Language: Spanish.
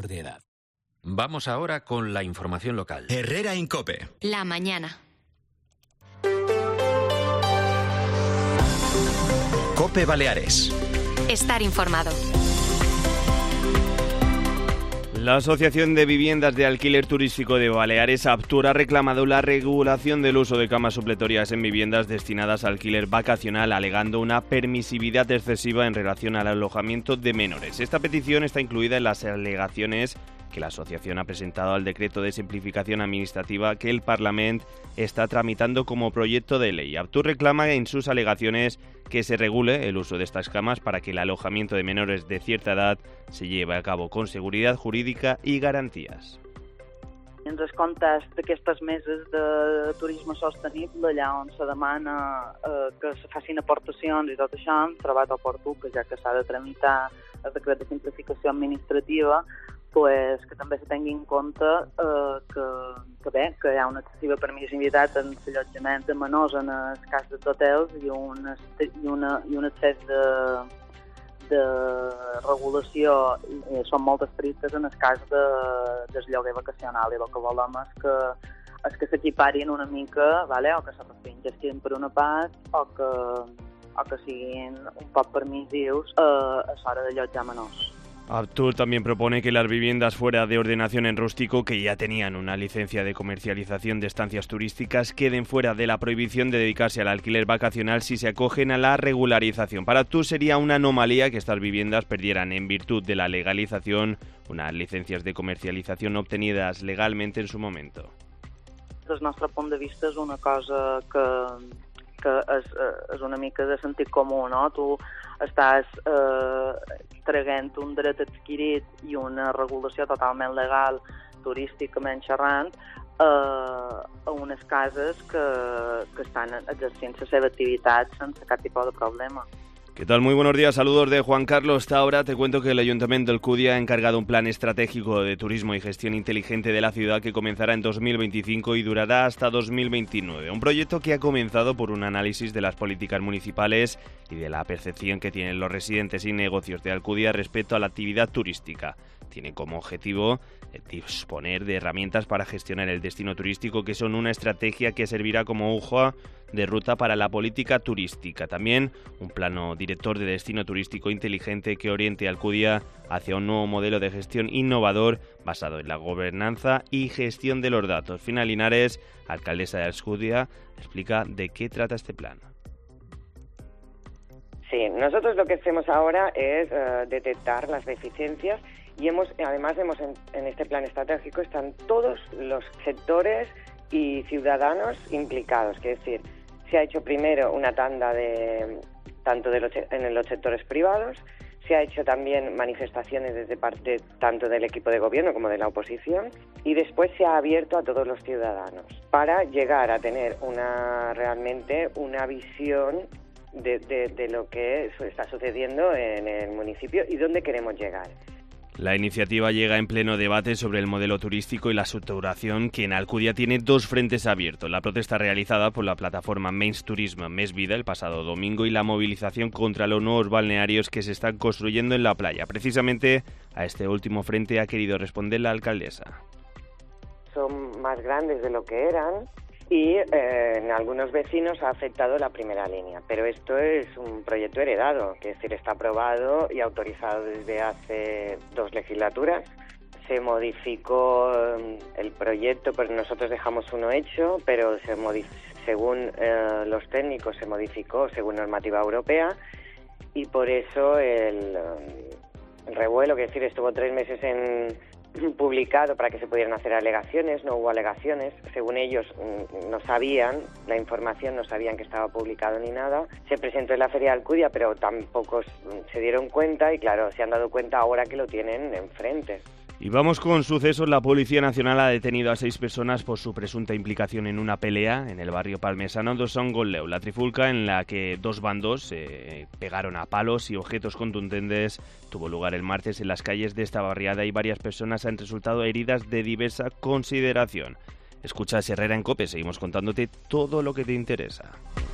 de edad. Vamos ahora con la información local. Herrera en COPE. La mañana. COPE Baleares. Estar informado. La Asociación de Viviendas de Alquiler Turístico de Baleares, Aptur, ha reclamado la regulación del uso de camas supletorias en viviendas destinadas a alquiler vacacional, alegando una permisividad excesiva en relación al alojamiento de menores. Esta petición está incluida en las alegaciones que la asociación ha presentado al decreto de simplificación administrativa que el Parlamento está tramitando como proyecto de ley. Aptur reclama en sus alegaciones que se regule el uso de estas camas para que el alojamiento de menores de cierta edad se lleve a cabo con seguridad jurídica i garanties. En el context d'aquestes meses de turisme sostenible, allà on se demana que se facin aportacions i tot això, hem trobat oportú que ja que s'ha de tramitar el decret de simplificació administrativa, pues, que també se tingui en compte que hi ha una excessiva permissivitat en l'allotjament de menors en les cases d'hotels i un excés de regulació, i són molt estrictes en el cas del lloguer vacacional, i el que volem és que s'equiparin una mica, vale? O que se restringeixin per una part o que siguin un poc permissius a l'hora d'allotjar menors. Aptur también propone que las viviendas fuera de ordenación en rústico, que ya tenían una licencia de comercialización de estancias turísticas, queden fuera de la prohibición de dedicarse al alquiler vacacional si se acogen a la regularización. Para Aptur sería una anomalía que estas viviendas perdieran, en virtud de la legalización, unas licencias de comercialización obtenidas legalmente en su momento. Des del nostre punt de vista és una cosa que és una mica de sentit comú, no? Tu estàs traient un dret adquirit i una regulació totalment legal, turísticament xerrant, a unes cases que estan exercint la seva activitat sense cap tipus de problema. ¿Qué tal? Muy buenos días, saludos de Juan Carlos Taura. Te cuento que el Ayuntamiento de Alcudia ha encargado un plan estratégico de turismo y gestión inteligente de la ciudad que comenzará en 2025 y durará hasta 2029. Un proyecto que ha comenzado por un análisis de las políticas municipales y de la percepción que tienen los residentes y negocios de Alcudia respecto a la actividad turística. Tiene como objetivo disponer de herramientas para gestionar el destino turístico, que son una estrategia que servirá como hoja de ruta para la política turística. También un plano director de destino turístico inteligente que oriente a Alcudia hacia un nuevo modelo de gestión innovador basado en la gobernanza y gestión de los datos. Fina Linares, alcaldesa de Alcudia, explica de qué trata este plan. Sí, nosotros lo que hacemos ahora es detectar las deficiencias y además en este plan estratégico están todos los sectores y ciudadanos implicados, que es decir, se ha hecho primero una tanda en los sectores privados, se ha hecho también manifestaciones desde parte tanto del equipo de gobierno como de la oposición y después se ha abierto a todos los ciudadanos para llegar a tener realmente una visión de lo que está sucediendo en el municipio y dónde queremos llegar. La iniciativa llega en pleno debate sobre el modelo turístico y la saturación, que en Alcudia tiene dos frentes abiertos: la protesta realizada por la plataforma Menys Turisme Més Vida el pasado domingo y la movilización contra los nuevos balnearios que se están construyendo en la playa. Precisamente a este último frente ha querido responder la alcaldesa. Son más grandes de lo que eran y en algunos vecinos ha afectado la primera línea, pero esto es un proyecto heredado, que es decir, está aprobado y autorizado desde hace 2 legislaturas. Se modificó el proyecto, pero nosotros dejamos uno hecho, pero según los técnicos se modificó según normativa europea y por eso el revuelo, que es decir, estuvo 3 meses publicado para que se pudieran hacer alegaciones, no hubo alegaciones, según ellos no sabían la información, no sabían que estaba publicado ni nada. Se presentó en la Feria de Alcudia, pero tampoco se dieron cuenta y claro, se han dado cuenta ahora que lo tienen enfrente. Y vamos con sucesos. La Policía Nacional ha detenido a 6 personas por su presunta implicación en una pelea en el barrio palmesano de Son Golleu. La trifulca, en la que 2 bandos se pegaron a palos y objetos contundentes, tuvo lugar el martes en las calles de esta barriada y varias personas han resultado heridas de diversa consideración. Escuchas Herrera en COPE, seguimos contándote todo lo que te interesa.